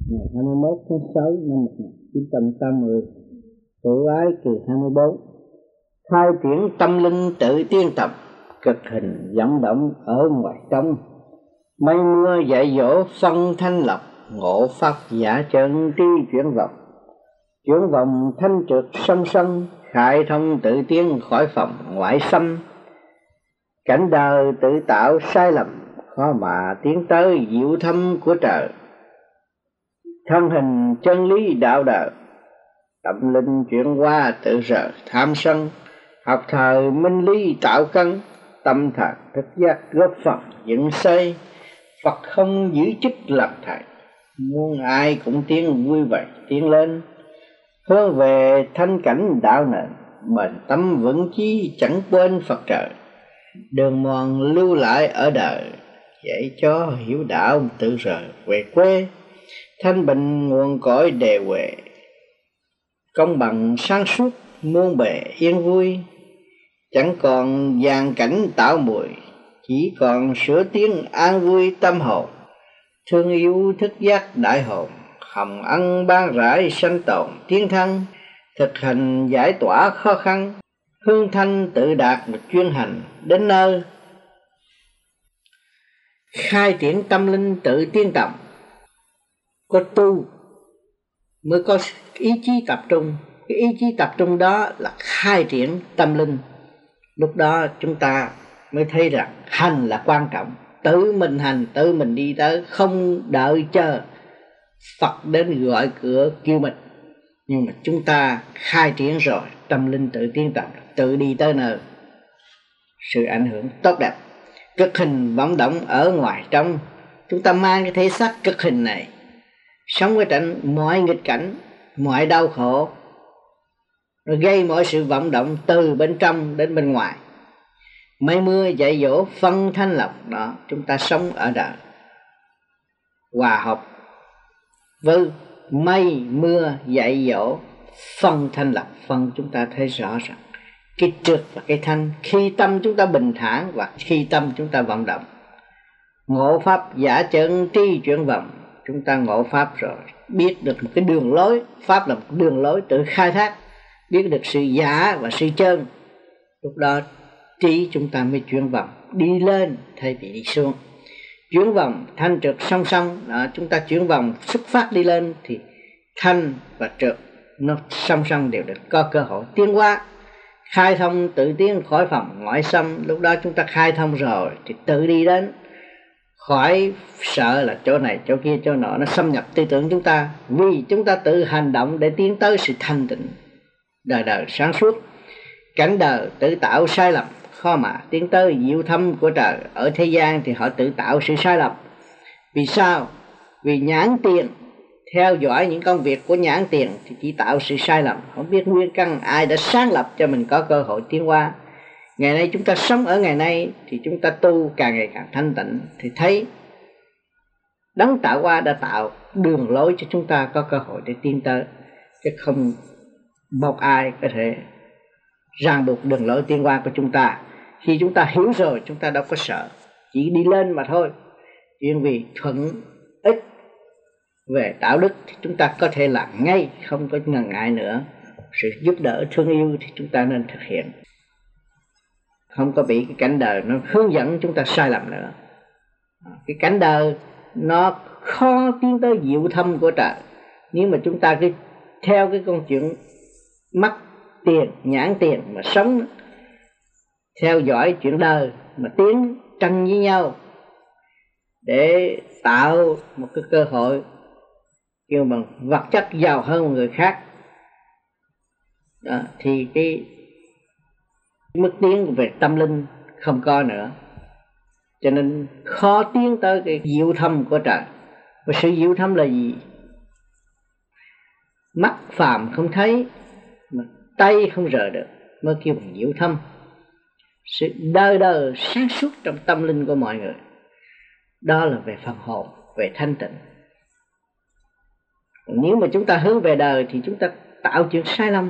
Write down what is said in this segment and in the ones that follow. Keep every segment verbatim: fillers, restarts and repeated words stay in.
ngày hai mươi mốt tháng sáu năm một nghìn chín trăm tám mươi, Tự Ái kỳ hai mươi bốn. Khai triển tâm linh tự tiên tập, cực hình vận động ở ngoài trong. Mây mưa dạy dỗ phân thanh lập, ngộ pháp giả chân tri chuyển vọng. Chuyển vòng thanh trượt song song, khai thông tự tiên khỏi phòng ngoại xâm. Cảnh đời tự tạo sai lầm, khó mà tiến tới diệu thâm của trời. Thân hình chân lý đạo đời, tâm linh chuyển qua tự rờ tham sân. Học thời minh lý tạo căn, tâm thần thức giác góp phần dựng xây. Phật không giữ chức làm thầy, muốn ai cũng tiến vui vẻ tiến lên. Hướng về thanh cảnh đạo nền, bền tâm vững chí chẳng quên Phật trời. Đường mòn lưu lại ở đời, dạy cho hiểu đạo tự rời về quê. Thanh bình nguồn cõi đề huệ, công bằng sáng suốt muôn bề yên vui. Chẳng còn vàng cảnh tạo mùi, chỉ còn sửa tiếng an vui tâm hồn. Thương yêu thức giác đại hồn, hồng ân ban rải sanh tồn tiến thân. Thực hành giải tỏa khó khăn, hương thanh tự đạt một chuyên hành đến nơi. Khai triển tâm linh tự tiên tập, có tu mới có ý chí tập trung. Cái ý chí tập trung đó là khai triển tâm linh. Lúc đó chúng ta mới thấy rằng hành là quan trọng. Tự mình hành, tự mình đi tới, không đợi chờ Phật đến gọi cửa kêu mình. Nhưng mà chúng ta khai triển rồi, tâm linh tự tiên tập, tự đi tới nơi. Sự ảnh hưởng tốt đẹp. Cực hình vận động ở ngoài trong. Chúng ta mang cái thể xác cực hình này, sống ở trên mọi nghịch cảnh, mọi đau khổ, rồi gây mọi sự vận động từ bên trong đến bên ngoài. Mây mưa dạy dỗ phân thanh lập đó, chúng ta sống ở đời hòa hợp với mây mưa dạy dỗ phân thanh lập. Phân chúng ta thấy rõ ràng cái trượt và cái thanh, khi tâm chúng ta bình thản và khi tâm chúng ta vận động. Ngộ pháp giả chân tri chuyển vọng, chúng ta ngộ pháp rồi, biết được một cái đường lối. Pháp là một đường lối tự khai thác, biết được sự giả và sự chân. Lúc đó trí chúng ta mới chuyển vòng, đi lên thay vì đi xuống. Chuyển vòng thanh trượt song song đó, chúng ta chuyển vòng xuất phát đi lên thì thanh và trượt nó song song đều được có cơ hội tiến hóa. Khai thông tự tiến khỏi phòng ngoại xâm. Lúc đó chúng ta khai thông rồi thì tự đi đến, khỏi sợ là chỗ này chỗ kia chỗ nọ nó xâm nhập tư tưởng chúng ta. Vì chúng ta tự hành động để tiến tới sự thanh tịnh đời đời sáng suốt. Cảnh đời tự tạo sai lầm, khó mà tiến tới diệu thâm của trời. Ở thế gian thì họ tự tạo sự sai lầm. Vì sao? Vì nhãn tiền, theo dõi những công việc của nhãn tiền thì chỉ tạo sự sai lầm, không biết nguyên căn ai đã sáng lập cho mình có cơ hội tiến hóa. Ngày nay chúng ta sống ở ngày nay thì chúng ta tu càng ngày càng thanh tịnh, thì thấy đấng tạo hóa đã tạo đường lối cho chúng ta có cơ hội để tiến tới, chứ không một ai có thể ràng buộc đường lối tiến hóa của chúng ta. Khi chúng ta hiểu rồi chúng ta đâu có sợ, chỉ đi lên mà thôi. Chuyện vì thuận ích về đạo đức thì chúng ta có thể làm ngay, không có ngần ngại nữa. Sự giúp đỡ thương yêu thì chúng ta nên thực hiện, không có bị cái cảnh đời nó hướng dẫn chúng ta sai lầm nữa. Cái cảnh đời nó khó tiến tới diệu thâm của trời. Nếu mà chúng ta cứ theo cái con chuyện mắt tiền, nhãn tiền mà sống, theo dõi chuyện đời mà tiến tranh với nhau để tạo một cái cơ hội kêu bằng vật chất giàu hơn người khác đó, thì cái mức tiến về tâm linh không có nữa. Cho nên khó tiến tới cái diệu thâm của trời. Và sự diệu thâm là gì? Mắt phàm không thấy mà tay không rờ được mới kêu bằng diệu thâm. Sự đời đời sáng suốt trong tâm linh của mọi người, đó là về phần hồn, về thanh tịnh. Nếu mà chúng ta hướng về đời thì chúng ta tạo chuyện sai lầm,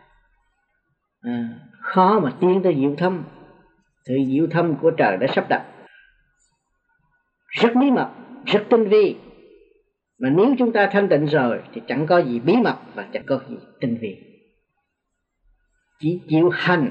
à, khó mà tiến tới diệu thâm. Sự diệu thâm của trời đã sắp đặt rất bí mật, rất tinh vi. Mà nếu chúng ta thanh tịnh rồi thì chẳng có gì bí mật và chẳng có gì tinh vi, chỉ chịu hành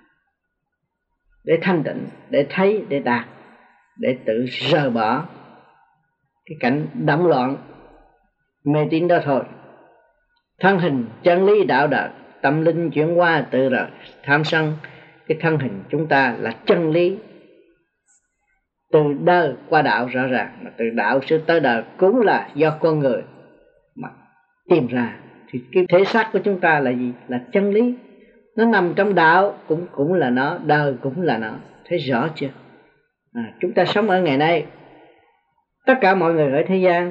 để thanh tịnh, để thấy, để đạt, để tự rời bỏ cái cảnh động loạn mê tín đó thôi. Thân hình chân lý đạo đời, tâm linh chuyển hóa tự rời tham sân. Cái thân hình chúng ta là chân lý, từ đời qua đạo rõ ràng, mà từ đạo sẽ tới đời cũng là do con người mà tìm ra. Thì cái thể xác của chúng ta là gì? Là chân lý, nó nằm trong đạo cũng cũng là nó, đời cũng là nó. Thấy rõ chưa? À, chúng ta sống ở ngày nay, tất cả mọi người ở thế gian,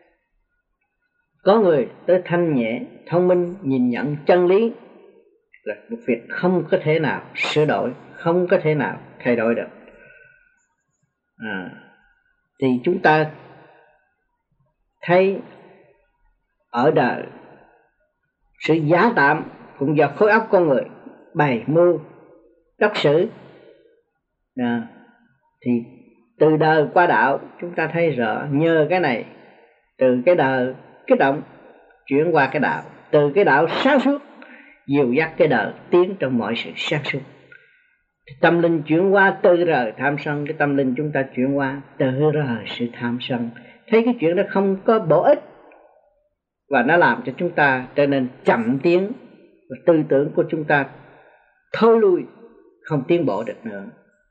có người tới thanh nhẹ, thông minh, nhìn nhận chân lý là một việc không có thể nào sửa đổi, không có thể nào thay đổi được. À, thì chúng ta thấy ở đời sự giả tạm cũng do khối óc con người bày mưu đốc xử. À, thì từ đời qua đạo chúng ta thấy rõ, nhờ cái này, từ cái đời kích động chuyển qua cái đạo, từ cái đạo sáng suốt dìu dắt cái đời tiến trong mọi sự sáng suốt. Tâm linh chuyển qua từ rời tham sân, cái tâm linh chúng ta chuyển qua từ rời sự tham sân. Thấy cái chuyện đó không có bổ ích và nó làm cho chúng ta trở nên chậm tiến, và tư tưởng của chúng ta thôi lui, không tiến bộ được nữa.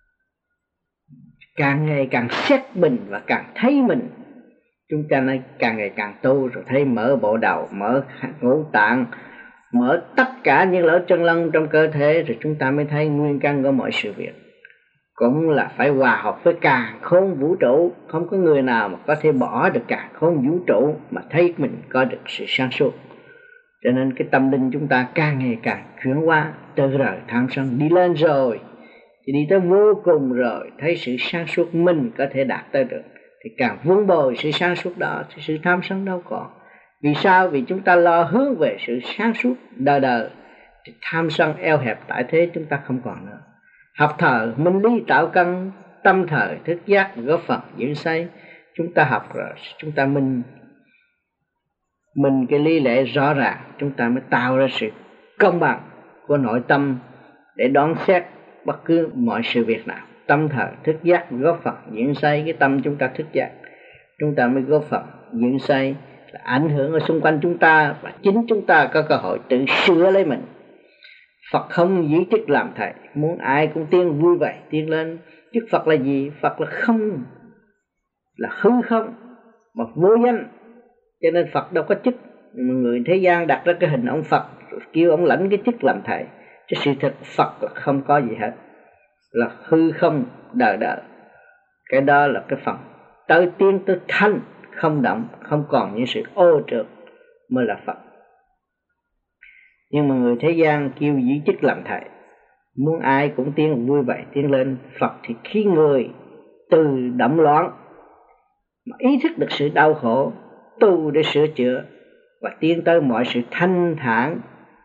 Càng ngày càng xét mình và càng thấy mình, chúng ta này càng ngày càng tu, rồi thấy mở bộ đầu, mở ngũ tạng, mở tất cả những lỗ chân lông trong cơ thể, rồi chúng ta mới thấy nguyên căn của mọi sự việc. Cũng là phải hòa hợp với càn khôn vũ trụ, không có người nào mà có thể bỏ được càn khôn vũ trụ mà thấy mình có được sự sáng suốt. Cho nên cái tâm linh chúng ta càng ngày càng chuyển hóa, từ rời tham sân đi lên rồi thì đi tới vô cùng rồi, thấy sự sáng suốt mình có thể đạt tới được, thì càng vun bồi sự sáng suốt đó thì sự tham sân đâu còn. Vì sao? Vì chúng ta lo hướng về sự sáng suốt đời đời, thì tham sân eo hẹp tại thế chúng ta không còn nữa. Học thờ minh lý tạo căn, tâm thời thức giác góp phần giữ xây. Chúng ta học rồi chúng ta minh minh cái lý lẽ rõ ràng, chúng ta mới tạo ra sự công bằng của nội tâm để đón xét bất cứ mọi sự việc nào. Tâm thời thức giác góp phần diễn xây, cái tâm chúng ta thức giác, chúng ta mới góp phần diễn xây, là ảnh hưởng ở xung quanh chúng ta, và chính chúng ta có cơ hội tự sửa lấy mình. Phật không giữ chức làm thầy, muốn ai cũng tiên vui vẻ tiên lên. Chức Phật là gì? Phật là không, là hư không mà vô danh, cho nên Phật đâu có chức. Người thế gian đặt ra cái hình ông Phật rồi kêu ông lãnh cái chức làm thầy, chứ sự thật Phật là không có gì hết, là hư không đời đời. Cái đó là cái phần tới tiên tới thanh, không động, không còn những sự ô trượt mới là Phật. Nhưng mà người thế gian kêu giữ chức làm thầy, muốn ai cũng tiến vui vẻ tiến lên. Phật thì khi người từ động loạn mà ý thức được sự đau khổ, tu để sửa chữa và tiến tới mọi sự thanh thản,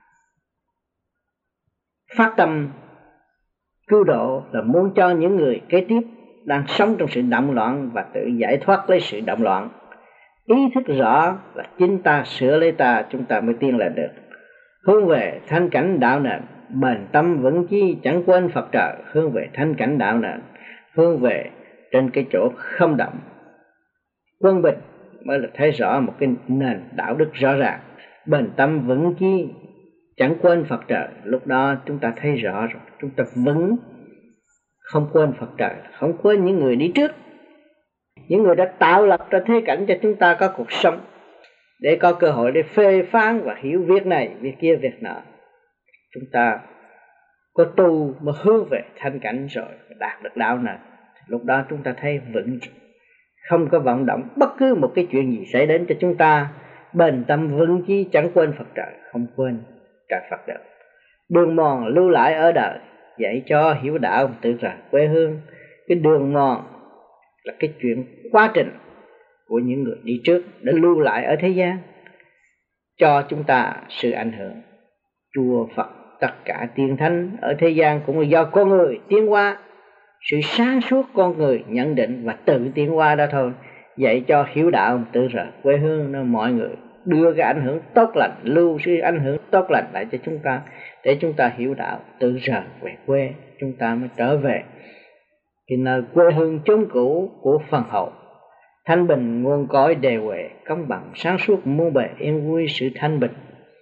phát tâm cứu độ, là muốn cho những người kế tiếp đang sống trong sự động loạn và tự giải thoát lấy sự động loạn. Ý thức rõ là chính ta sửa lấy ta, chúng ta mới tiến lên được. Hướng về thanh cảnh đạo nền, bền tâm vững chí chẳng quên Phật trời. Hướng về thanh cảnh đạo nền, hướng về trên cái chỗ không động quân bình, mới là thấy rõ một cái nền đạo đức rõ ràng. Bền tâm vững chí chẳng quên Phật trời, lúc đó chúng ta thấy rõ rồi, chúng ta vững, không quên Phật trời, không quên những người đi trước, những người đã tạo lập ra thế cảnh cho chúng ta có cuộc sống, để có cơ hội để phê phán và hiểu việc này, việc kia, việc nọ. Chúng ta có tu mà hướng về thanh cảnh rồi, đạt được đạo này, lúc đó chúng ta thấy vững, không có vọng động bất cứ một cái chuyện gì xảy đến cho chúng ta. Bền tâm vững chí chẳng quên Phật trời, không quên trời Phật được. Đường mòn lưu lại ở đời, dạy cho hiểu đạo tự rời quê hương. Cái đường mòn là cái chuyện quá trình của những người đi trước đã lưu lại ở thế gian, cho chúng ta sự ảnh hưởng. Chùa Phật, tất cả tiên thánh ở thế gian cũng là do con người tiến hóa, sự sáng suốt con người nhận định và tự tiến hóa đó thôi. dạy cho hiếu đạo tự rời quê hương, nên mọi người đưa cái ảnh hưởng tốt lành, lưu cái ảnh hưởng tốt lành lại cho chúng ta, để chúng ta hiểu đạo tự rời về quê, chúng ta mới trở về cái nơi quê hương chốn cũ của phần hậu. Thanh bình nguồn cõi đề huệ, công bằng sáng suốt muôn bề yên vui. Sự thanh bình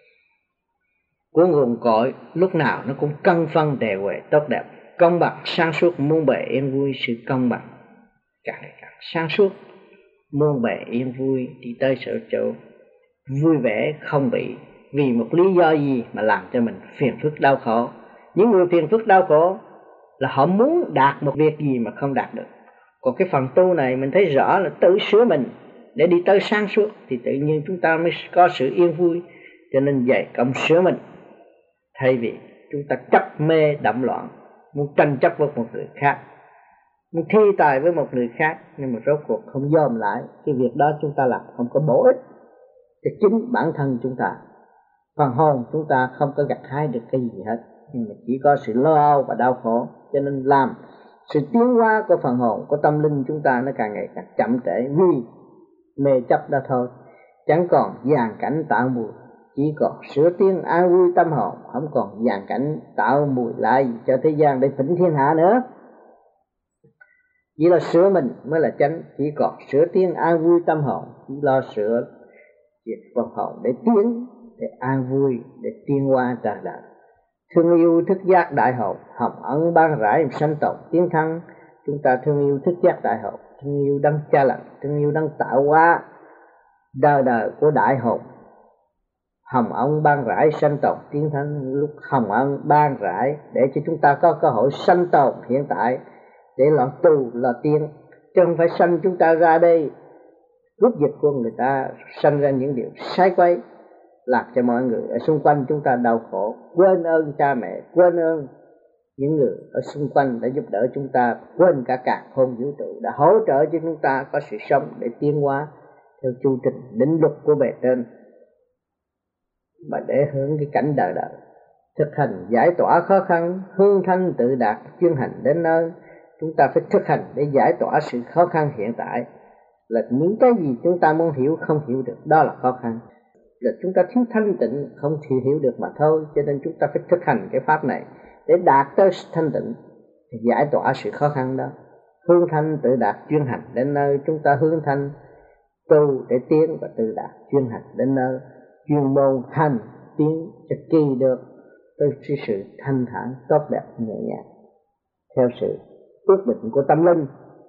của nguồn cõi lúc nào nó cũng cân phân đề huệ tốt đẹp, công bằng sáng suốt muôn bề yên vui. Sự công bằng càng ngày càng sáng suốt, muôn bề yên vui, đi tới sở chỗ vui vẻ, không bị vì một lý do gì mà làm cho mình phiền phức đau khổ. Những người phiền phức đau khổ là họ muốn đạt một việc gì mà không đạt được. Còn cái phần tu này mình thấy rõ là tự sửa mình để đi tới sáng suốt, thì tự nhiên chúng ta mới có sự yên vui. Cho nên dạy công sửa mình, thay vì chúng ta chấp mê động loạn, muốn tranh chấp với một người khác, muốn thi tài với một người khác, nhưng mà rốt cuộc không dòm lại cái việc đó chúng ta làm không có bổ ích cho chính bản thân chúng ta. Phần hồn chúng ta không có gặt hái được cái gì hết, nhưng mà chỉ có sự lo âu và đau khổ. Cho nên làm sự tiến hóa của phần hồn, của tâm linh chúng ta nó càng ngày càng chậm trễ, vì mê chấp đó thôi. Chẳng còn dàn cảnh tạo mùi, chỉ còn sửa tiến an vui tâm hồn. Không còn dàn cảnh tạo mùi lại cho thế gian để phỉnh thiên hạ nữa. Chỉ là sửa mình mới là chánh, chỉ còn sửa tiến an vui tâm hồn, chỉ lo sửa việc phần hồn để tiến, để an vui, để tiến hóa trời đời. Thương yêu thức giác đại hồn, hồng ân ban rải sanh tồn tiến thăng. Chúng ta thương yêu thức giác đại hồn, thương yêu đấng cha lành, thương yêu đấng tạo hóa đời đời của đại hồn. Hồng ân ban rải sanh tồn tiến thăng, lúc hồng ân ban rải để cho chúng ta có cơ hội sanh tồn hiện tại, để lo tu lo tiến, chứ không phải sanh chúng ta ra đây rút dịch của người ta, sanh ra những điều sai quấy, làm cho mọi người ở xung quanh chúng ta đau khổ, quên ơn cha mẹ, quên ơn những người ở xung quanh đã giúp đỡ chúng ta, quên cả càn khôn vũ trụ đã hỗ trợ cho chúng ta có sự sống để tiến hóa theo chu trình định luật của bề trên, mà để hướng cái cảnh đời đời. Thực hành giải tỏa khó khăn, hương thanh tự đạt, chuyên hành đến nơi. Chúng ta phải thực hành để giải tỏa sự khó khăn hiện tại, là những cái gì chúng ta muốn hiểu không hiểu được, đó là khó khăn, là chúng ta thiếu thanh tịnh không thể hiểu được mà thôi. Cho nên chúng ta phải thực hành cái pháp này để đạt tới thanh tịnh, giải tỏa sự khó khăn đó. Hương thanh tự đạt chuyên hành đến nơi. Chúng ta hương thanh tu để tiến, và tự đạt chuyên hành đến nơi, chuyên môn hành tiến cho kỳ được tới sự thanh thản tốt đẹp nhẹ nhàng theo sự quyết định của tâm linh.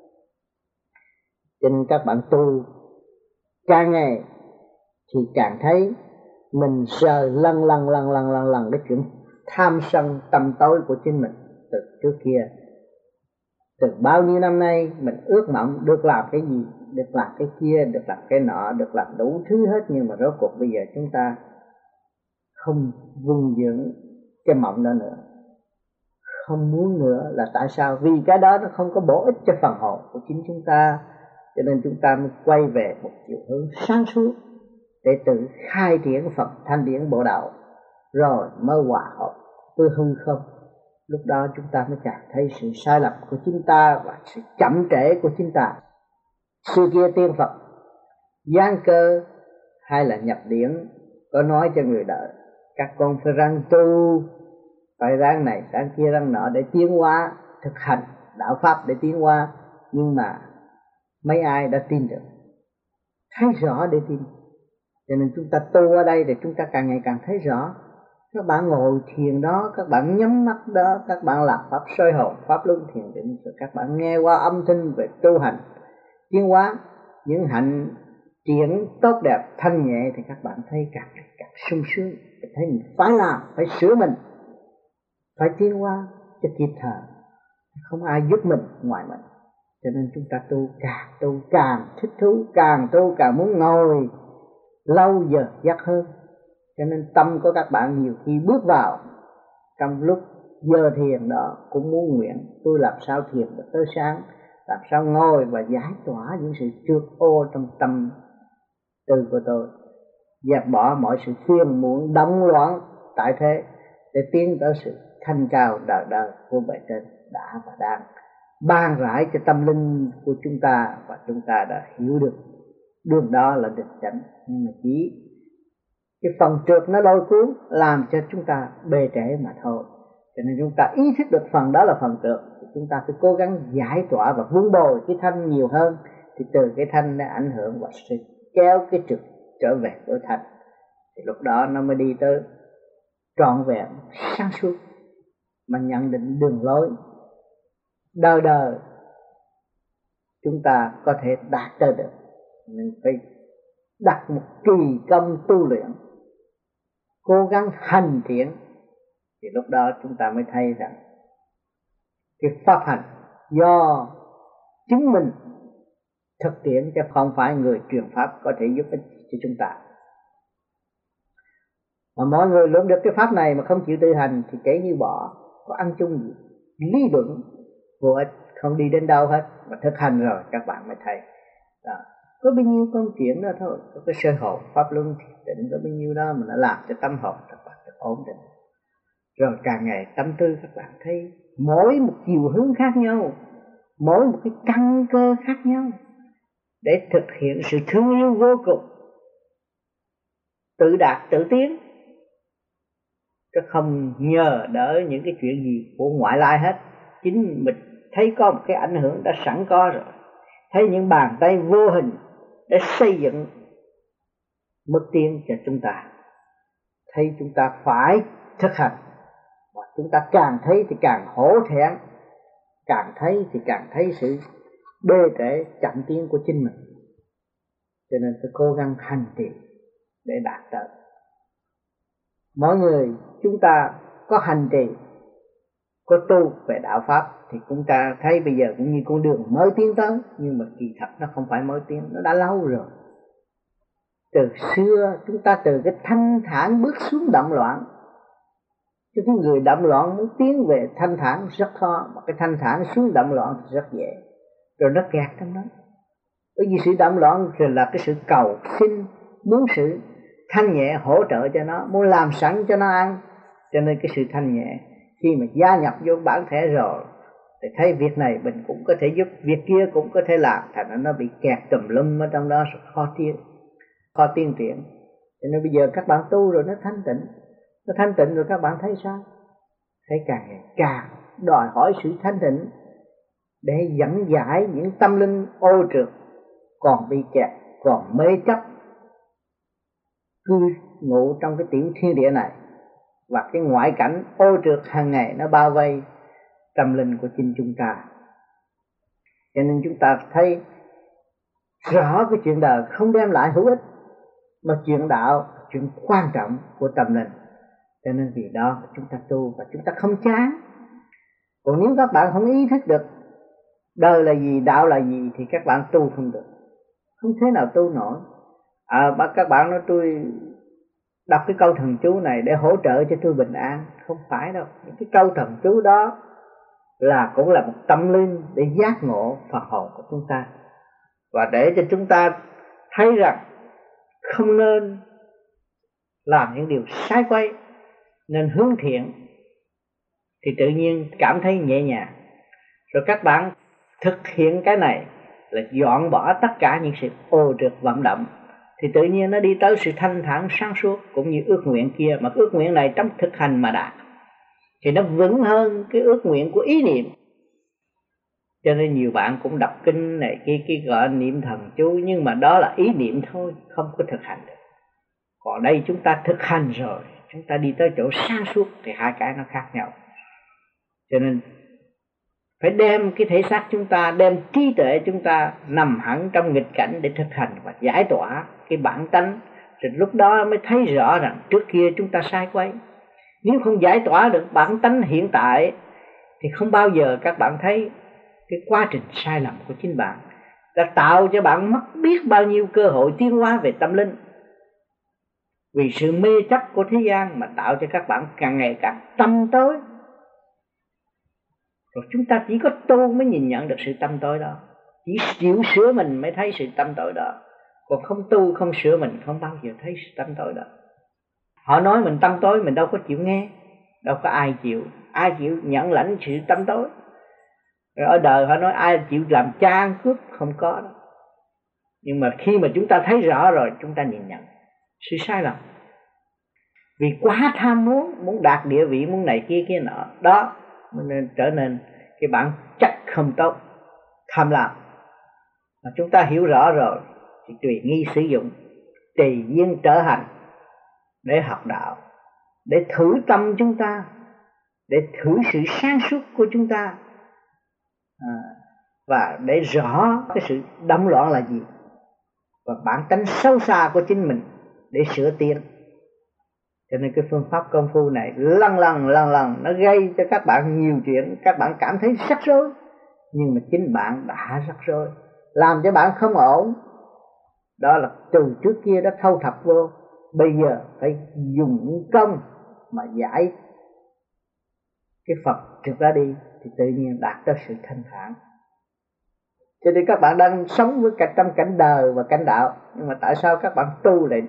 Cho nên các bạn tu càng ngày thì càng thấy mình sờ lần lần lần lần lần lần cái chuyện tham sân tâm tối của chính mình từ trước kia. Từ bao nhiêu năm nay mình ước mộng được làm cái gì, được làm cái kia, được làm cái nọ, được làm đủ thứ hết, nhưng mà rốt cuộc bây giờ chúng ta không vun dưỡng cái mộng đó nữa, không muốn nữa. Là tại sao? Vì cái đó nó không có bổ ích cho phần hồn của chính chúng ta. Cho nên chúng ta mới quay về một chiều hướng sáng suốt để tự khai triển Phật thanh điển bộ đạo, rồi mới hòa hợp với hư không. Lúc đó chúng ta mới cảm thấy sự sai lầm của chính ta và sự chậm trễ của chính ta. Xưa kia tiên Phật giáng cơ hay là nhập điển có nói cho người đời các con phải răng tu, phải răng này răng kia răng nọ để tiến hóa, thực hành đạo pháp để tiến hóa. Nhưng mà mấy ai đã tin được, thấy rõ để tin. Cho nên chúng ta tu ở đây để chúng ta càng ngày càng thấy rõ. Các bạn ngồi thiền đó, các bạn nhắm mắt đó, các bạn làm pháp soi hồn, pháp luân thiền định, rồi các bạn nghe qua âm thanh về tu hành tiến hóa, những hạnh triển tốt đẹp thanh nhẹ, thì các bạn thấy càng ngày càng sung sướng, thấy mình phải làm, phải sửa mình, phải tiến hóa cho kịp thời, không ai giúp mình ngoài mình. Cho nên chúng ta tu càng tu càng thích thú, càng tu càng muốn ngồi lâu giờ giấc hơn. Cho nên tâm của các bạn nhiều khi bước vào trong lúc giờ thiền đó cũng muốn nguyện tôi làm sao thiền được tới sáng, làm sao ngồi và giải tỏa những sự trượt ô trong tâm tư của tôi, dẹp bỏ mọi sự phiền muộn động loạn tại thế, để tiến tới sự thanh cao đời đời của bề trên đã và đang ban rãi cho tâm linh của chúng ta, và chúng ta đã hiểu được đường đó là đường chánh. Nhưng mà chỉ cái phần trượt nó lôi cuốn làm cho chúng ta bê trễ mà thôi. Cho nên chúng ta ý thức được phần đó là phần trượt thì chúng ta phải cố gắng giải tỏa và vun bồi cái thanh nhiều hơn, thì từ cái thanh nó ảnh hưởng và sẽ kéo cái trượt trở về với thanh, thì lúc đó nó mới đi tới trọn vẹn sáng suốt mà nhận định đường lối đời đời chúng ta có thể đạt tới được. Mình phải đặt một kỳ công tu luyện, cố gắng hành thiện, thì lúc đó chúng ta mới thấy rằng cái pháp hành do chính mình thực tiễn, chứ không phải người truyền pháp có thể giúp ích cho chúng ta. Mà mọi người luôn được cái pháp này mà không chịu tự hành thì kể như bỏ, có ăn chung gì, lý luận vô ích, không đi đến đâu hết. Mà thực hành rồi các bạn mới thấy đó. Có bao nhiêu công chuyện đó thôi, có cái sơ hồn pháp luân định có bao nhiêu đó mà nó làm cho tâm hồn các bạn được ổn định. Rồi càng ngày tâm tư các bạn thấy mỗi một chiều hướng khác nhau, mỗi một cái căn cơ khác nhau, để thực hiện sự thương yêu vô cùng, tự đạt tự tiến, chứ không nhờ đỡ những cái chuyện gì của ngoại lai hết. Chính mình thấy có một cái ảnh hưởng đã sẵn có rồi, thấy những bàn tay vô hình để xây dựng mức tiến cho chúng ta, thấy chúng ta phải thực hành, và chúng ta càng thấy thì càng hổ thẹn, càng thấy thì càng thấy sự bê trễ chậm tiến của chính mình. Cho nên phải cố gắng hành trì để đạt tới. Mọi người chúng ta có hành trì, có tu về đạo pháp thì chúng ta thấy bây giờ cũng như con đường mới tiến tới, nhưng mà kỳ thật nó không phải mới tiến, nó đã lâu rồi. Từ xưa chúng ta từ cái thanh thản bước xuống động loạn, cho cái người động loạn muốn tiến về thanh thản rất khó, mà cái thanh thản xuống động loạn thì rất dễ, rồi nó kẹt trong đó. Bởi vì sự động loạn rồi là cái sự cầu xin, muốn sự thanh nhẹ hỗ trợ cho nó, muốn làm sẵn cho nó ăn. Cho nên cái sự thanh nhẹ khi mà gia nhập vô bản thể rồi thì thấy việc này mình cũng có thể giúp, việc kia cũng có thể làm, thành ra nó bị kẹt tùm lum ở trong đó, khó tiến, khó tiến triển. Cho nên bây giờ các bạn tu rồi nó thanh tịnh, nó thanh tịnh rồi các bạn thấy sao? Thấy càng ngày càng đòi hỏi sự thanh tịnh để dẫn giải những tâm linh ô trượt còn bị kẹt, còn mê chấp cư ngụ trong cái tiểu thiên địa này, và cái ngoại cảnh ô trượt hàng ngày nó bao vây tâm linh của chính chúng ta. Cho nên chúng ta thấy rõ cái chuyện đời không đem lại hữu ích, mà chuyện đạo chuyện quan trọng của tâm linh. Cho nên vì đó chúng ta tu và chúng ta không chán. Còn nếu các bạn không ý thức được đời là gì, đạo là gì thì các bạn tu không được, không thế nào tu nổi. À, các bạn nói tôi đọc cái câu thần chú này để hỗ trợ cho tôi bình an, không phải đâu. Những cái câu thần chú đó là cũng là một tâm linh để giác ngộ Phật hồn của chúng ta, và để cho chúng ta thấy rằng không nên làm những điều sai quay, nên hướng thiện, thì tự nhiên cảm thấy nhẹ nhàng. Rồi các bạn thực hiện cái này là dọn bỏ tất cả những sự ô trượt vọng động, thì tự nhiên nó đi tới sự thanh thản sáng suốt, cũng như ước nguyện kia. Mà ước nguyện này trong thực hành mà đạt thì nó vững hơn cái ước nguyện của ý niệm. Cho nên nhiều bạn cũng đọc kinh này kia kia gọi niệm thần chú, nhưng mà đó là ý niệm thôi, không có thực hành được. Còn đây chúng ta thực hành rồi, chúng ta đi tới chỗ sáng suốt thì hai cái nó khác nhau. Cho nên phải đem cái thể xác chúng ta, đem trí tuệ chúng ta nằm hẳn trong nghịch cảnh để thực hành và giải tỏa cái bản tánh. Rồi lúc đó mới thấy rõ rằng trước kia chúng ta sai quay. Nếu không giải tỏa được bản tánh hiện tại thì không bao giờ các bạn thấy cái quá trình sai lầm của chính bạn đã tạo cho bạn mất biết bao nhiêu cơ hội tiến hóa về tâm linh. Vì sự mê chấp của thế gian mà tạo cho các bạn càng ngày càng tâm tối. Rồi chúng ta chỉ có tu mới nhìn nhận được sự tâm tối đó, chỉ chịu sửa mình mới thấy sự tâm tối đó. Còn không tu không sửa mình không bao giờ thấy sự tâm tối đó. Họ nói mình tâm tối mình đâu có chịu nghe, đâu có ai chịu, ai chịu nhận lãnh sự tâm tối. Rồi ở đời họ nói ai chịu làm cha ăn cướp, không có đâu. Nhưng mà khi mà chúng ta thấy rõ rồi, chúng ta nhìn nhận sự sai lầm. Vì quá tham muốn, muốn đạt địa vị, muốn này kia kia nọ, đó nên trở nên cái bản chất không tốt, tham lam. Mà chúng ta hiểu rõ rồi thì tùy nghi sử dụng, tùy duyên trở hành để học đạo, để thử tâm chúng ta, để thử sự sáng suốt của chúng ta, à, và để rõ cái sự động loạn là gì và bản tánh sâu xa của chính mình để sửa tiến. Cho nên cái phương pháp công phu này lần lần lần lần nó gây cho các bạn nhiều chuyện, các bạn cảm thấy rắc rối, nhưng mà chính bạn đã rắc rối, làm cho bạn không ổn. Đó là từ trước kia đã thâu thập vô, bây giờ phải dùng công mà giải cái Phật trượt ra đi thì tự nhiên đạt tới sự thanh thản. Cho nên các bạn đang sống với cả trong cảnh đời và cảnh đạo, nhưng mà tại sao các bạn tu lại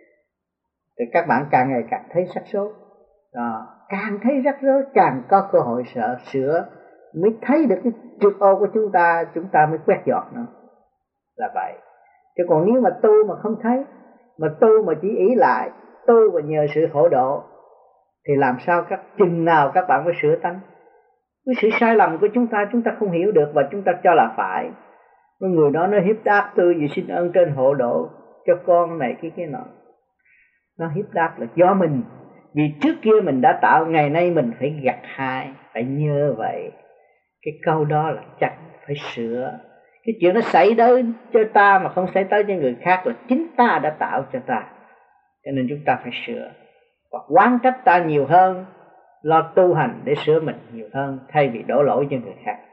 thì các bạn càng ngày càng thấy rắc rối. Đó, càng thấy rắc rối càng có cơ hội sợ sửa, mới thấy được cái trượt ô của chúng ta, chúng ta mới quét dọn nó. Là vậy. Chứ còn nếu mà tu mà không thấy, mà tu mà chỉ ý lại, tu và nhờ sự hỗ độ, thì làm sao các chừng nào các bạn mới sửa tánh. Cái sự sai lầm của chúng ta chúng ta không hiểu được và chúng ta cho là phải. Cái người đó nó hiếp đáp tôi vì xin ơn trên hộ độ cho con này cái cái nọ. Nó hiếp đáp là do mình, vì trước kia mình đã tạo, ngày nay mình phải gặt hái, phải nhớ vậy. Cái câu đó là chắc phải sửa. Cái chuyện nó xảy đến cho ta mà không xảy tới cho người khác là chính ta đã tạo cho ta. Cho nên chúng ta phải sửa và quán trách ta nhiều hơn, lo tu hành để sửa mình nhiều hơn, thay vì đổ lỗi cho người khác.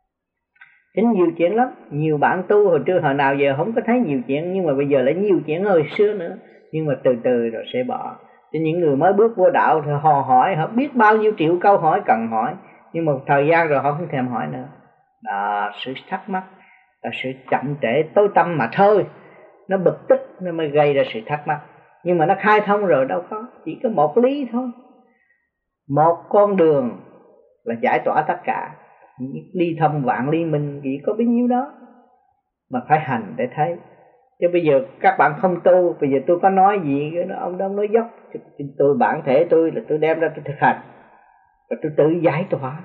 Chính nhiều chuyện lắm. Nhiều bạn tu hồi trước hồi nào giờ không có thấy nhiều chuyện, nhưng mà bây giờ lại nhiều chuyện hồi xưa nữa. Nhưng mà từ từ rồi sẽ bỏ. Cho những người mới bước vô đạo thì họ hỏi, họ biết bao nhiêu triệu câu hỏi cần hỏi, nhưng một thời gian rồi họ không thèm hỏi nữa. Đó, sự thắc mắc là sự chậm trễ tối tâm mà thôi. Nó bực tức nó mới gây ra sự thắc mắc. Nhưng mà nó khai thông rồi đâu có, chỉ có một lý thôi. Một con đường là giải tỏa tất cả. Ly thông vạn ly minh chỉ có bấy nhiêu đó. Mà phải hành để thấy. Chứ bây giờ các bạn không tu, bây giờ tôi có nói gì ông đó nói dốc, tôi bản thể tôi là tôi đem ra tôi thực hành và tôi tự giải tỏa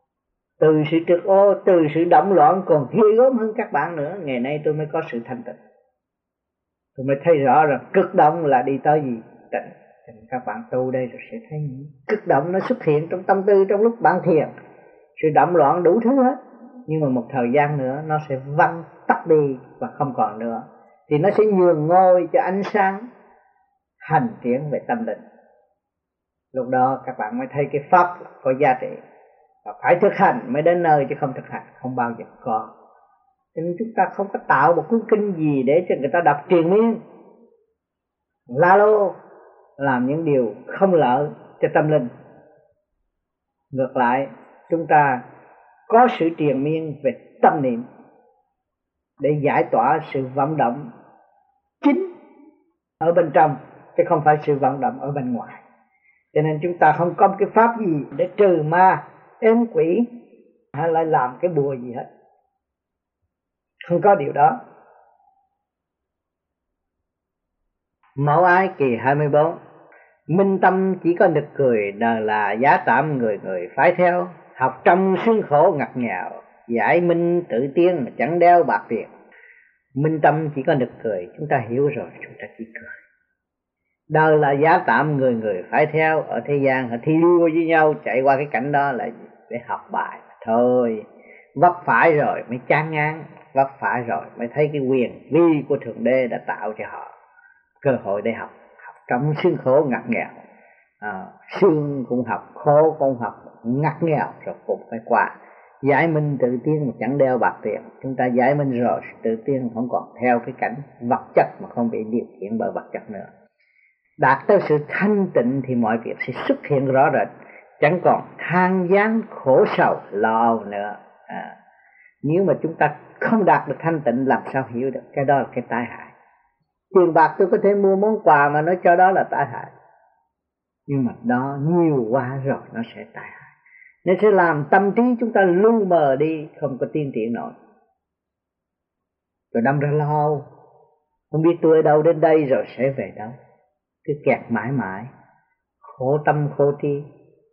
từ sự trượt ô, từ sự động loạn còn ghê gớm hơn các bạn nữa. Ngày nay tôi mới có sự thanh tịnh, tôi mới thấy rõ rằng cực động là đi tới gì tịnh. Các bạn tu đây rồi sẽ thấy cực động nó xuất hiện trong tâm tư trong lúc bạn thiền, sự động loạn đủ thứ hết, nhưng mà một thời gian nữa nó sẽ văng tắt đi và không còn nữa, thì nó sẽ nhường ngôi cho ánh sáng hành triển về tâm linh. Lúc đó các bạn mới thấy cái pháp có giá trị và phải thực hành mới đến nơi, chứ không thực hành không bao giờ có. Cho nên chúng ta không có tạo một cuốn kinh gì để cho người ta đọc triền miên la lô, làm những điều không lợi cho tâm linh. Ngược lại, chúng ta có sự triền miên về tâm niệm để giải tỏa sự vận động chính ở bên trong, chứ không phải sự vận động ở bên ngoài. Cho nên chúng ta không có cái pháp gì để trừ ma, êm quỷ hay lại làm cái bùa gì hết. Không có điều đó. Mẫu Ái kỳ hai mươi bốn. Minh tâm chỉ có nực cười, đời là giá tạm người người phải theo. Học trong sương khổ ngặt nghèo, giải minh tự tiên mà chẳng đeo bạc tiền. Minh tâm chỉ có nực cười, chúng ta hiểu rồi, chúng ta chỉ cười. Đời là giá tạm người người phải theo. Ở thế gian họ thi đua với nhau chạy qua cái cảnh đó là để học bài thôi. Vấp phải rồi mới chán ngán, vấp phải rồi mới thấy cái quyền vi của Thượng Đế đã tạo cho họ cơ hội để học. Học trong sương khổ ngặt nghèo, à, sương cũng học, khổ cũng học, ngặt nghèo rồi cũng phải qua. Giải minh tự tiên mà chẳng đeo bạc tiền. Chúng ta giải minh rồi, tự tiên không còn theo cái cảnh vật chất mà không bị điều khiển bởi vật chất nữa. Đạt tới sự thanh tịnh thì mọi việc sẽ xuất hiện rõ rệt, chẳng còn than vãn khổ sầu lo âu nữa. À, nếu mà chúng ta không đạt được thanh tịnh làm sao hiểu được cái đó là cái tai hại. Tiền bạc tôi có thể mua món quà mà nói cho đó là tai hại, nhưng mà đó nhiều quá rồi nó sẽ tai hại. Nên sẽ làm tâm trí chúng ta lu mờ đi, không có tiến triển nổi. Rồi đâm ra lo, không biết tôi ở đâu đến đây rồi sẽ về đâu. Cứ kẹt mãi mãi, khổ tâm khổ trí.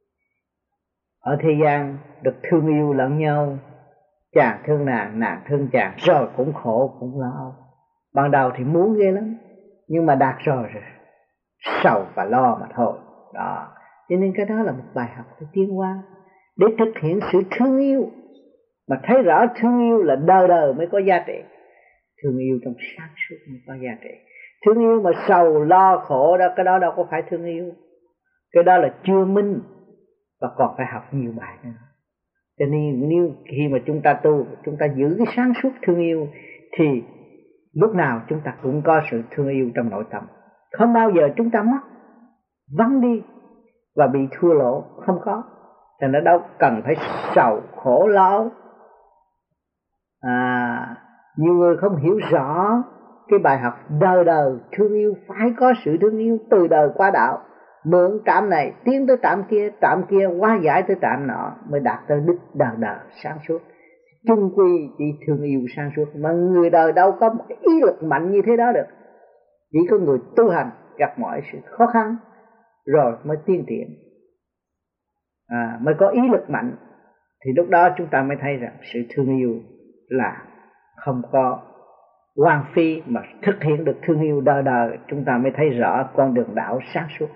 Ở thế gian được thương yêu lẫn nhau, chàng thương nàng, nàng thương chàng, rồi cũng khổ cũng lo. Ban đầu thì muốn ghê lắm, nhưng mà đạt rồi rồi sầu và lo mà thôi. Đó, cho nên cái đó là một bài học để tiến hóa, để thực hiện sự thương yêu. Mà thấy rõ thương yêu là đời đời mới có giá trị. Thương yêu trong sáng suốt mới có giá trị. Thương yêu mà sầu lo khổ đó, cái đó đâu có phải thương yêu. Cái đó là chưa minh, và còn phải học nhiều bài nữa. Cho nên nếu khi mà chúng ta tu, chúng ta giữ cái sáng suốt thương yêu, thì lúc nào chúng ta cũng có sự thương yêu trong nội tâm. Không bao giờ chúng ta mất, vắng đi và bị thua lỗ, không có. Cho nên đâu cần phải sầu khổ lo. À, nhiều người không hiểu rõ cái bài học đời đời thương yêu, phải có sự thương yêu từ đời qua đạo. Mượn trạm này tiến tới trạm kia, trạm kia hóa giải tới trạm nọ, mới đạt tới đích đời đời sáng suốt. Chung quy chỉ thương yêu sáng suốt. Mà người đời đâu có một cái ý lực mạnh như thế đó được. Chỉ có người tu hành gặp mọi sự khó khăn rồi mới tiến triển, à, mới có ý lực mạnh. Thì lúc đó chúng ta mới thấy rằng sự thương yêu là không có hoang phí, mà thực hiện được thương yêu đời đời, chúng ta mới thấy rõ con đường đạo sáng suốt.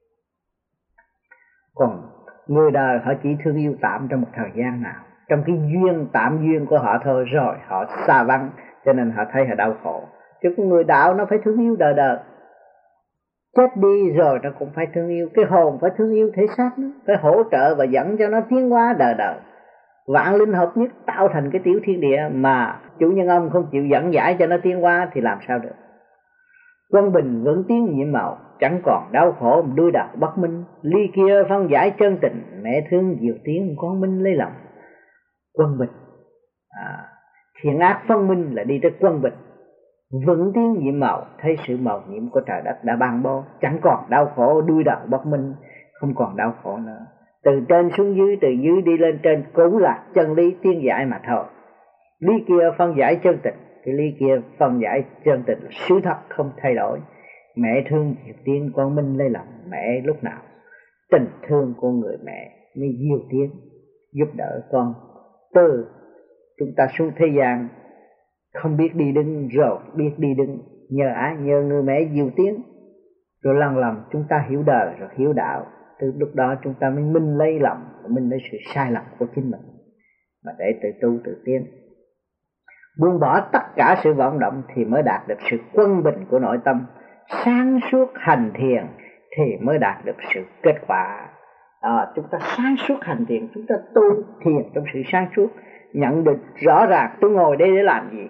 Còn người đời họ chỉ thương yêu tạm trong một thời gian nào, trong cái duyên tạm duyên của họ thôi, rồi họ xa vắng, cho nên họ thấy họ đau khổ. Chứ con người đạo nó phải thương yêu đời đời. Chết đi rồi nó cũng phải thương yêu. Cái hồn phải thương yêu thể xác nó, phải hỗ trợ và dẫn cho nó tiến hóa đời đời. Vạn linh hợp nhất tạo thành cái tiểu thiên địa, mà chủ nhân ông không chịu dẫn giải cho nó tiến hóa thì làm sao được. Quân bình vững tiến nhiệm màu, chẳng còn đau khổ đuôi đạo bất minh. Ly kia phân giải chân tình, mẹ thương diệu tiếng con minh lấy lòng. Quân bình, à, thiện ác phân minh là đi tới quân bình. Vững tiến nhiệm màu, thấy sự màu nhiệm của trời đất đã ban bố, chẳng còn đau khổ đuôi đạo bất minh, không còn đau khổ nữa. Từ trên xuống dưới, từ dưới đi lên trên cũng là chân lý tiến giải mà thôi. Ly kia phân giải chân tình, cái ly kia phân giải chân tình là sự thật không thay đổi. Mẹ thương diệu tiếng con minh lấy lòng. Mẹ lúc nào tình thương của người mẹ mới diệu tiếng giúp đỡ con. Từ chúng ta xuống thế gian không biết đi đứng, rồi biết đi đứng nhờ ai? Nhờ người mẹ diệu tiếng. Rồi lần lần chúng ta hiểu đời, rồi hiểu đạo. Từ lúc đó chúng ta mới minh lấy lòng, minh lấy sự sai lầm của chính mình, mà để tự tu tự tiến. Buông bỏ tất cả sự vọng động thì mới đạt được sự quân bình của nội tâm. Sáng suốt hành thiền thì mới đạt được sự kết quả. À, chúng ta sáng suốt hành thiền, chúng ta tu thiền trong sự sáng suốt, nhận định rõ ràng tôi ngồi đây để làm gì.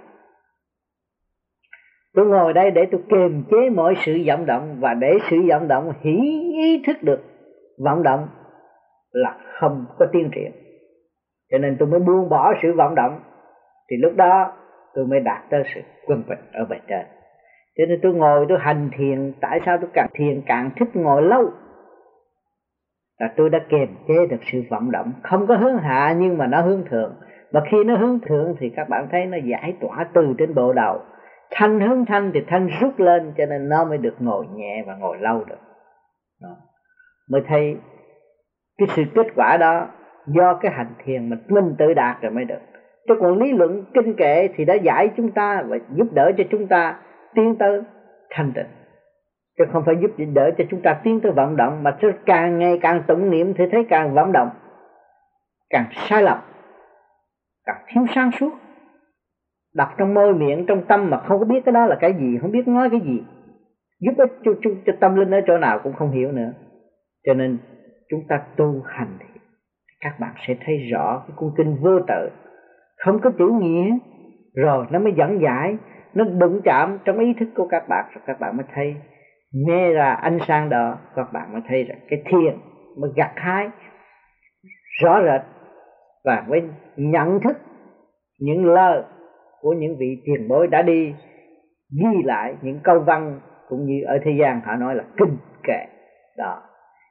Tôi ngồi đây để tôi kiềm chế mọi sự vọng động, và để sự vọng động hỷ ý thức được vọng động là không có tiến triển. Cho nên tôi mới buông bỏ sự vọng động, thì lúc đó tôi mới đạt tới sự quân bình ở bề trên. Cho nên tôi ngồi tôi hành thiền. Tại sao tôi càng thiền càng thích ngồi lâu? Là tôi đã kiềm chế được sự vọng động, không có hướng hạ nhưng mà nó hướng thượng. Mà khi nó hướng thượng thì các bạn thấy nó giải tỏa từ trên bộ đầu. Thanh hướng thanh thì thanh rút lên, cho nên nó mới được ngồi nhẹ và ngồi lâu được. Đó. Mới thấy cái sự kết quả đó do cái hành thiền mình, mình tự đạt rồi mới được. Chứ còn lý luận kinh kệ thì đã giải chúng ta và giúp đỡ cho chúng ta tiến tới thanh tịnh, chứ không phải giúp đỡ cho chúng ta tiến tới vọng động. Mà càng ngày càng tụng niệm thì thấy càng vọng động, càng sai lầm, càng thiếu sáng suốt. Đặt trong môi miệng, trong tâm mà không có biết cái đó là cái gì, không biết nói cái gì, giúp ích cho, cho, cho tâm linh ở chỗ nào cũng không hiểu nữa. Cho nên chúng ta tu hành thì các bạn sẽ thấy rõ cái cuốn kinh vô tự không có chữ nghĩa, rồi nó mới dẫn giải, nó đụng chạm trong ý thức của các bạn, rồi các bạn mới thấy nghe ra ánh sáng đó. Các bạn mới thấy rằng cái thiền mới gặt hái rõ rệt, và mới nhận thức những lời của những vị tiền bối đã đi ghi lại những câu văn, cũng như ở thế gian họ nói là kinh kệ đó.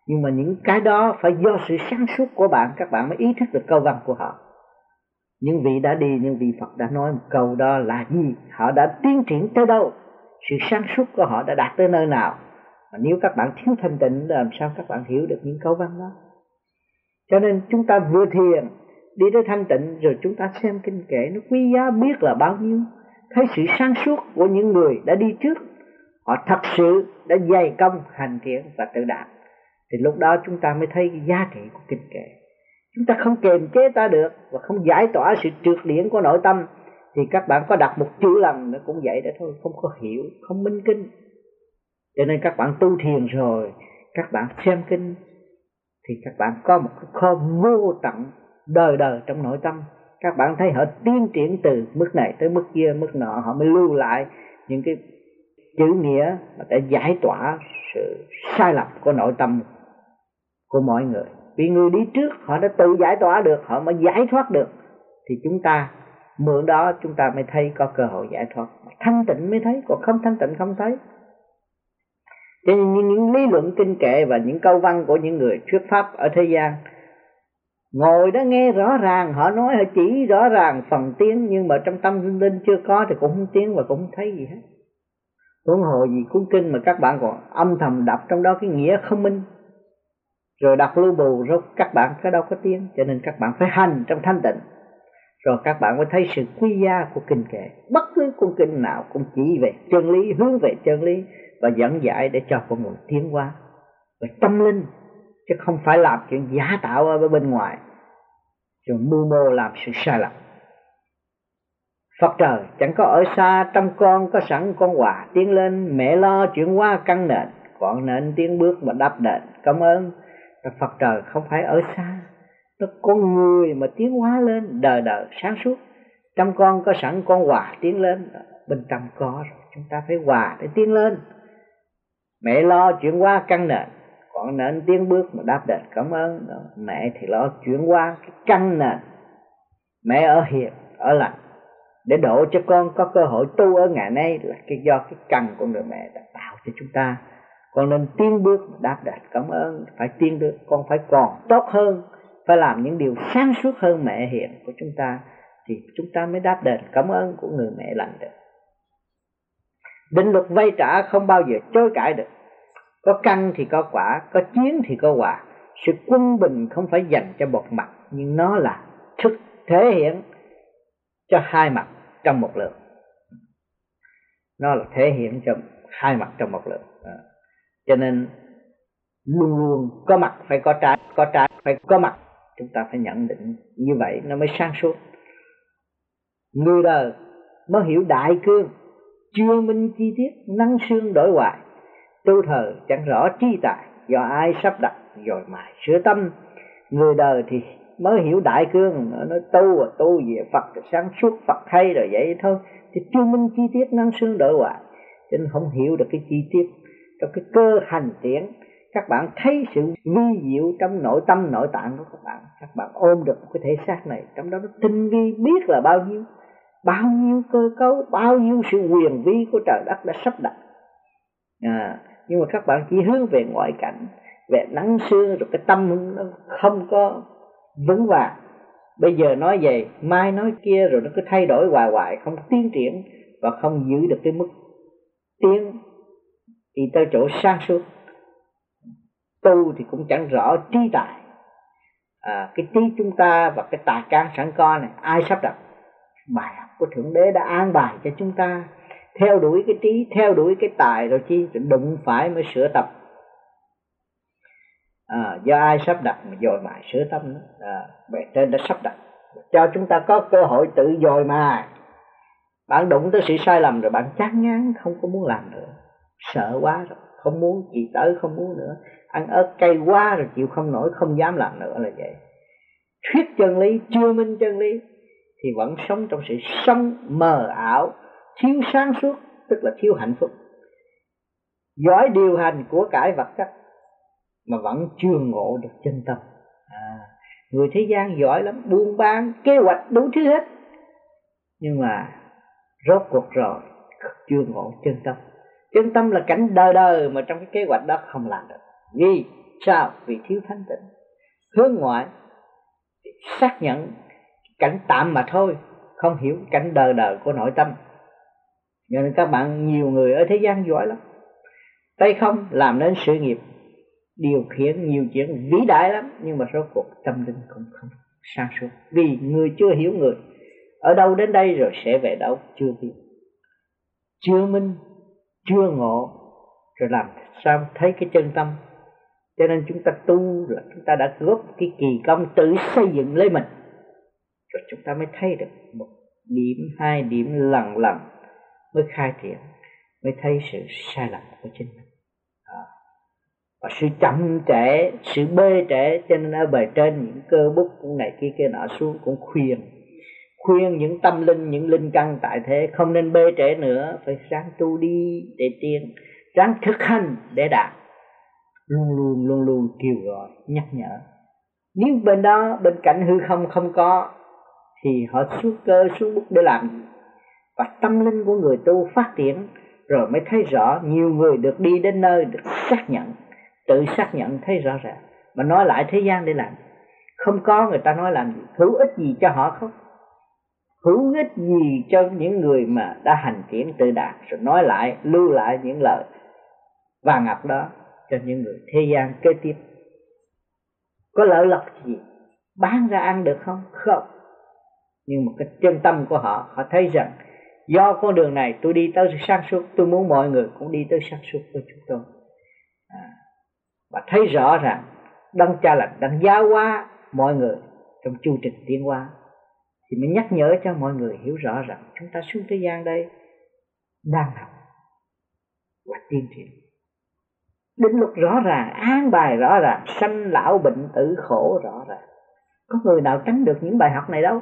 Nhưng mà những cái đó phải do sự sáng suốt của bạn, các bạn mới ý thức được câu văn của họ. Những vị đã đi, những vị Phật đã nói một câu đó là gì, họ đã tiến triển tới đâu, sự sáng suốt của họ đã đạt tới nơi nào. Mà nếu các bạn thiếu thanh tịnh, làm sao các bạn hiểu được những câu văn đó? Cho nên chúng ta vừa thiền đi tới thanh tịnh, rồi chúng ta xem kinh kệ nó quý giá biết là bao nhiêu, thấy sự sáng suốt của những người đã đi trước, họ thật sự đã dày công hành thiện và tự đạt. Thì lúc đó chúng ta mới thấy cái giá trị của kinh kệ. Chúng ta không kiềm chế ta được và không giải tỏa sự trượt điển của nội tâm, thì các bạn có đọc một chữ lần nó cũng vậy đó thôi, không có hiểu, không minh kinh. Cho nên các bạn tu thiền rồi, các bạn xem kinh thì các bạn có một cái kho vô tận đời đời trong nội tâm. Các bạn thấy họ tiến triển từ mức này tới mức kia, mức nọ, họ mới lưu lại những cái chữ nghĩa mà để giải tỏa sự sai lầm của nội tâm của mọi người. Vì người đi trước họ đã tự giải tỏa được, họ mới giải thoát được, thì chúng ta mượn đó chúng ta mới thấy có cơ hội giải thoát. Thanh tịnh mới thấy, còn không thanh tịnh không thấy. Cho nên những lý luận kinh kệ và những câu văn của những người thuyết pháp ở thế gian, ngồi đó nghe rõ ràng, họ nói họ chỉ rõ ràng phần tiếng, nhưng mà trong tâm linh chưa có thì cũng không tiếng và cũng không thấy gì hết. Huống hồ gì cuốn kinh mà các bạn còn âm thầm đọc trong đó cái nghĩa không minh, rồi đọc lưu bù, rồi các bạn cái đâu có tiếng. Cho nên các bạn phải hành trong thanh tịnh, rồi các bạn mới thấy sự quý giá của kinh kệ. Bất cứ cuốn kinh nào cũng chỉ về chân lý, hướng về chân lý và dẫn giải để cho con người tiến hóa về tâm linh, chứ không phải làm chuyện giả tạo ở bên ngoài rồi mưu mô làm sự sai lầm. Phật trời chẳng có ở xa, trong con có sẵn con quà tiến lên, mẹ lo chuyển hóa căn nền, còn nền tiến bước mà đắp đền cảm ơn. Phật trời không phải ở xa, nó con người mà tiến hóa lên đời đời sáng suốt. Trong con có sẵn con quà tiến lên, bên trong có rồi, chúng ta phải quà để tiến lên. Mẹ lo chuyển hóa căn nền, còn nền tiến bước mà đáp đền cảm ơn. Mẹ thì lo chuyển hóa cái căn nền, mẹ ở hiền ở lành để độ cho con có cơ hội tu ở ngày nay, là cái do cái căn của người mẹ đã tạo cho chúng ta. Con nên tiến bước đáp đền cảm ơn, phải tiến được, con phải còn tốt hơn, phải làm những điều sáng suốt hơn mẹ hiền của chúng ta, thì chúng ta mới đáp đền cảm ơn của người mẹ lành được. Định luật vay trả không bao giờ chối cãi được. Có căn thì có quả, có chiến thì có hòa. Sự quân bình không phải dành cho một mặt, nhưng nó là thực thể hiện cho hai mặt trong một lượt. Nó là thể hiện cho hai mặt trong một lượt. À. Cho nên luôn luôn có mặt phải có trái, có trái phải có mặt. Chúng ta phải nhận định như vậy nó mới sáng suốt. Người đời mới hiểu đại cương, chưa minh chi tiết, năng xương đổi hoài. Tu thời chẳng rõ tri tài, do ai sắp đặt rồi mài sửa tâm. Người đời thì mới hiểu đại cương, nó tu và tu về Phật sáng suốt, Phật hay rồi vậy thôi, thì chưa minh chi tiết, năng xương đổi hoài, cho nên không hiểu được cái chi tiết trong cái cơ hành triển. Các bạn thấy sự vi diệu trong nội tâm nội tạng của các bạn. Các bạn ôm được một cái thể xác này, trong đó nó tinh vi biết là bao nhiêu, bao nhiêu cơ cấu, bao nhiêu sự huyền vi của trời đất đã sắp đặt. À, nhưng mà các bạn chỉ hướng về ngoại cảnh, về nắng sương, rồi cái tâm nó không có vững vàng. Bây giờ nói vậy, mai nói kia, rồi nó cứ thay đổi hoài hoài, không tiến triển và không giữ được cái mức tiến đi tới chỗ sáng suốt. Tu thì cũng chẳng rõ trí tài. À, cái trí chúng ta và cái tài can sẵn có này ai sắp đặt? Bài học của Thượng Đế đã an bài cho chúng ta theo đuổi cái trí, theo đuổi cái tài, rồi chi đụng phải mới sửa tập. À, do ai sắp đặt mà dồi mài sửa tâm đó. À, bề trên đã sắp đặt cho chúng ta có cơ hội tự dồi mài. Bạn đụng tới sự sai lầm rồi bạn chán ngán, không có muốn làm nữa, sợ quá rồi, không muốn, chỉ tới không muốn nữa, ăn ớt cay quá rồi chịu không nổi, không dám làm nữa là vậy. Thuyết chân lý, chưa minh chân lý thì vẫn sống trong sự sống mờ ảo, thiếu sáng suốt, tức là thiếu hạnh phúc. Giỏi điều hành của cải vật chất mà vẫn chưa ngộ được chân tâm. À, người thế gian giỏi lắm, buôn bán, kế hoạch đủ thứ hết, nhưng mà rốt cuộc rồi chưa ngộ chân tâm. Chân tâm là cảnh đời đời mà trong cái kế hoạch đó không làm được. Vì Sao? Vì thiếu thanh tịnh. Hướng ngoại xác nhận cảnh tạm mà thôi, không hiểu cảnh đời đời của nội tâm. Cho nên các bạn, nhiều người ở thế gian giỏi lắm, tay không làm nên sự nghiệp, điều khiển nhiều chuyện vĩ đại lắm, nhưng mà rốt cuộc tâm linh cũng không sáng suốt. Vì người chưa hiểu người, ở đâu đến đây rồi sẽ về đâu chưa biết, chưa minh, chưa ngộ, rồi làm sao thấy cái chân tâm. Cho nên chúng ta tu là chúng ta đã góp cái kỳ công tự xây dựng lấy mình, rồi chúng ta mới thấy được một điểm, hai điểm, lần lần mới khai triển, mới thấy sự sai lầm của chính mình. À. Và sự chậm trễ, sự bê trễ, cho nên ở bề trên những cơ bút cũng này kia kia nọ xuống cũng khuyên khuyên những tâm linh, những linh căn tại thế không nên bê trễ nữa, phải ráng tu đi để tiến, ráng thực hành để đạt, luôn luôn luôn luôn kêu gọi nhắc nhở. Nếu bên đó, bên cạnh hư không không có thì họ xuống cơ xuống bút để làm gì? Và tâm linh của người tu phát triển rồi mới thấy rõ. Nhiều người được đi đến nơi được xác nhận, tự xác nhận thấy rõ ràng, mà nói lại thế gian để làm gì? Không có người ta nói làm gì? Hữu ích gì cho họ không? Hữu ích gì cho những người mà đã hành triển tự đạt, rồi nói lại, lưu lại những lời vàng ngọc đó cho những người thế gian kế tiếp? Có lợi lộc gì? Bán ra ăn được không? Không. Nhưng một cái chân tâm của họ, họ thấy rằng do con đường này tôi đi tới sự sáng suốt, tôi muốn mọi người cũng đi tới sáng suốt với chúng tôi. À, và thấy rõ rằng Đấng Cha Lành đang giáo hóa mọi người trong chu trình tiến hóa, thì mới nhắc nhở cho mọi người hiểu rõ rằng chúng ta xuống thế gian đây đang học và tiến triển. Định luật rõ ràng, an bài rõ ràng, sanh lão bệnh tử khổ rõ ràng. Có người nào tránh được những bài học này đâu.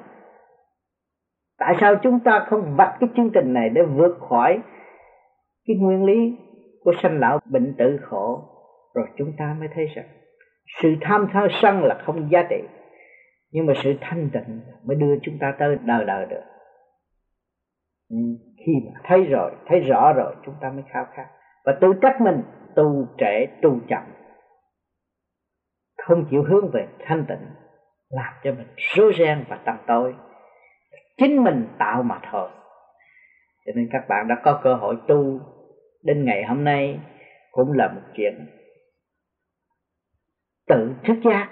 Tại sao chúng ta không vạch cái chương trình này để vượt khỏi cái nguyên lý của sanh lão bệnh tử khổ, rồi chúng ta mới thấy rằng sự tham tham sân là không giá trị, nhưng mà sự thanh tịnh mới đưa chúng ta tới đời đời được. Khi mà thấy rồi, thấy rõ rồi, chúng ta mới khao khát và tự trách mình tu trễ, tu chậm, không chịu hướng về thanh tịnh, làm cho mình rối ren và tầm tối, chính mình tạo mà thôi. Cho nên các bạn đã có cơ hội tu đến ngày hôm nay cũng là một chuyện tự thức giác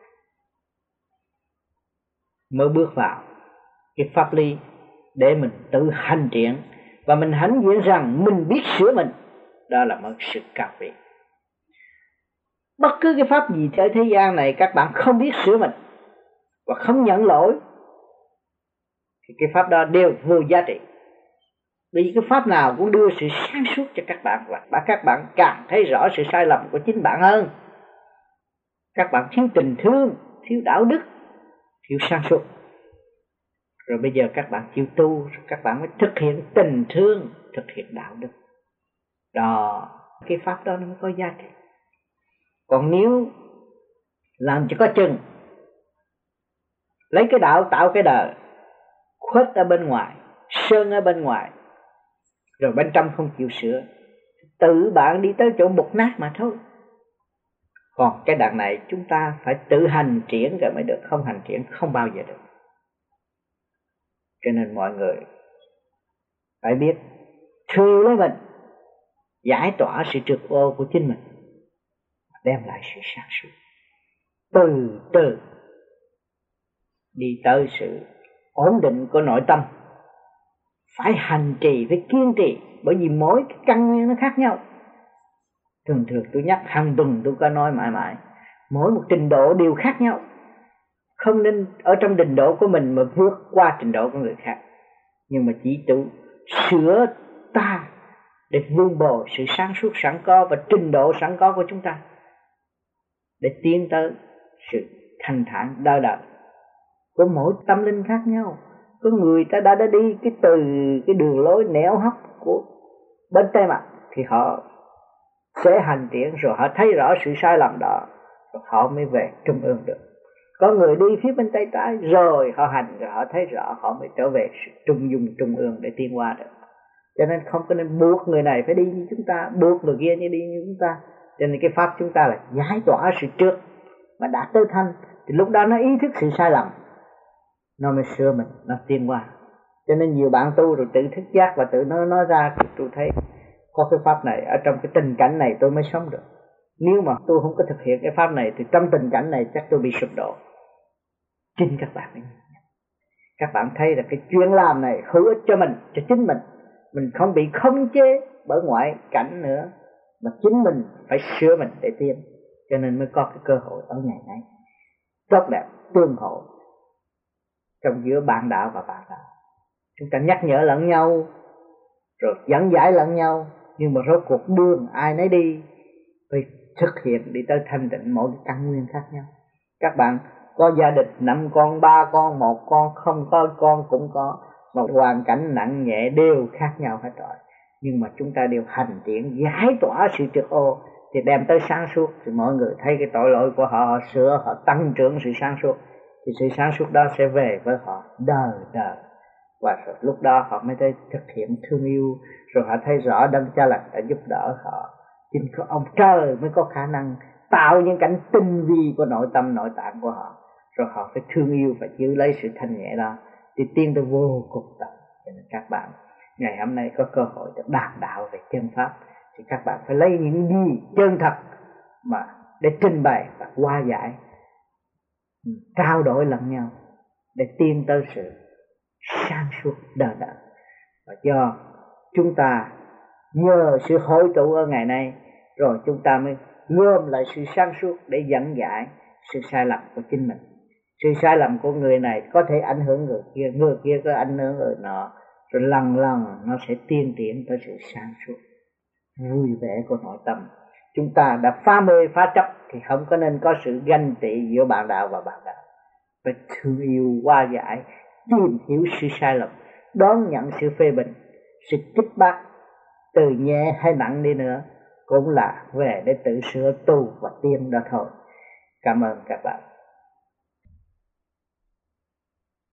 mới bước vào cái pháp lý để mình tự hành triển, và mình hãnh diện rằng mình biết sửa mình. Đó là một sự cao vị. Bất cứ cái pháp gì trên thế gian này các bạn không biết sửa mình và không nhận lỗi thì cái pháp đó đều vô giá trị. Vì cái pháp nào cũng đưa sự sáng suốt cho các bạn, và các bạn càng thấy rõ sự sai lầm của chính bạn hơn. Các bạn thiếu tình thương, thiếu đạo đức, thiếu sáng suốt. Rồi bây giờ các bạn chịu tu, các bạn mới thực hiện tình thương, thực hiện đạo đức. Đó, cái pháp đó nó mới có giá trị. Còn nếu làm cho có chừng, lấy cái đạo tạo cái đời, khuất ở bên ngoài, sơn ở bên ngoài, rồi bên trong không chịu sửa, tự bạn đi tới chỗ mục nát mà thôi. Còn cái đằng này chúng ta phải tự hành triển rồi mới được, không hành triển không bao giờ được. Cho nên mọi người phải biết thương lấy mình, giải tỏa sự trược ô của chính mình, đem lại sự sáng suốt, từ từ đi tới sự ổn định của nội tâm. Phải hành trì, phải kiên trì, bởi vì mỗi cái căn nguyên nó khác nhau. Thường thường tôi nhắc hàng tuần tôi có nói mãi mãi, mỗi một trình độ đều khác nhau. Không nên ở trong trình độ của mình mà vượt qua trình độ của người khác, nhưng mà chỉ tự sửa ta để vun bồi sự sáng suốt sẵn có và trình độ sẵn có của chúng ta, để tiến tới sự thanh thản đời đời. Có mỗi tâm linh khác nhau. Có người ta đã, đã đi cái từ cái đường lối nẻo hấp của bên tay mặt thì họ sẽ hành triển, rồi họ thấy rõ sự sai lầm đó, rồi họ mới về trung ương được. Có người đi phía bên tay trái rồi họ hành, rồi họ thấy rõ, họ mới trở về sự trung dung trung ương để tiến qua được. Cho nên không có nên buộc người này phải đi như chúng ta, buộc người kia như đi như chúng ta, Cho nên cái pháp chúng ta là giải tỏa sự trước, mà đã tới thanh thì lúc đó nó ý thức sự sai lầm, nó mới sửa mình, nó tiến qua. Cho nên nhiều bạn tu rồi tự thức giác và tự nó nói ra, tôi thấy có cái pháp này ở trong cái tình cảnh này tôi mới sống được. Nếu mà tôi không có thực hiện cái pháp này thì trong tình cảnh này chắc tôi bị sụp đổ. Chính các bạn ấy. Các bạn thấy là cái chuyện làm này hữu ích cho mình, cho chính mình. Mình không bị khống chế bởi ngoại cảnh nữa, mà chính mình phải sửa mình để tiến. Cho nên mới có cái cơ hội ở ngày nay tốt đẹp tương hỗ trong giữa bạn đạo và bạn đạo. Chúng ta nhắc nhở lẫn nhau rồi dẫn giải lẫn nhau, nhưng mà rốt cuộc đường ai nấy đi, phải thực hiện đi tới thanh tịnh mỗi cái căn nguyên khác nhau. Các bạn có gia đình năm con, ba con, một con, không có con cũng có, một hoàn cảnh nặng nhẹ đều khác nhau hết rồi. Nhưng mà chúng ta đều hành triển giải tỏa sự trược ô thì đem tới sáng suốt, thì mọi người thấy cái tội lỗi của họ, họ sửa, họ tăng trưởng sự sáng suốt, thì sự sáng suốt đó sẽ về với họ đời đời. Và rồi lúc đó họ mới thấy thực hiện thương yêu, rồi họ thấy rõ Đấng Cha Lành đã giúp đỡ họ. Chính có ông trời mới có khả năng tạo những cảnh tinh vi của nội tâm nội tạng của họ, rồi họ phải thương yêu và giữ lấy sự thanh nhẹ đó thì tiến tới vô cùng tận. Cho nên các bạn ngày hôm nay có cơ hội được đàm đạo về chân pháp, thì các bạn phải lấy những gì chân thật mà để trình bày và hóa giải, trao đổi lẫn nhau để tiến tới sự sáng suốt đời đời. Và do chúng ta nhờ sự hội tụ ở ngày nay, rồi chúng ta mới gom lại sự sáng suốt để dẫn giải sự sai lầm của chính mình. Sự sai lầm của người này có thể ảnh hưởng người kia, người kia có ảnh hưởng người nọ, rồi lần lần nó sẽ tiên triển tới sự sáng suốt vui vẻ của nội tâm. Chúng ta đã phá mê phá chấp thì không có nên có sự ganh tị giữa bạn đạo và bạn đạo. Phải thương yêu, hóa giải, tìm hiểu sự sai lầm, đón nhận sự phê bình, sự kích bác, từ nhẹ hay nặng đi nữa cũng là về để tự sửa tu và tiến đó thôi. Cảm ơn các bạn.